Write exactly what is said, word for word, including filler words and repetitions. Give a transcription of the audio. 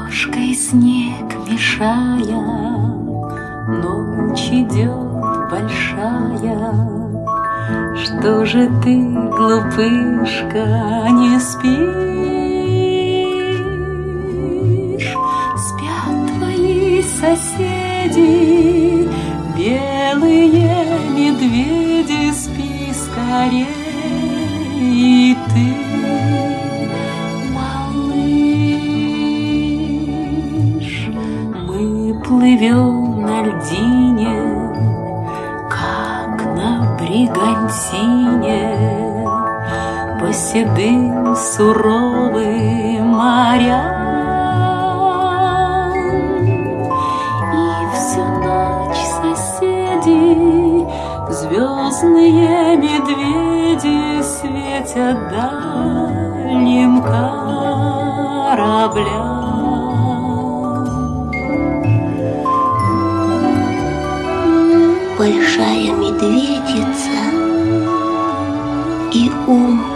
Ложкой снег мешая, ночь идет большая. Что же ты, глупышка, не спишь? Спят твои соседи, белые медведи, спи скорей. И ты, малыш, мы плывем на льдине, как на бригантине, по седым суровым морям. И всю ночь соседи, звездные медведи, светят дальним кораблям. Большая медведица и ум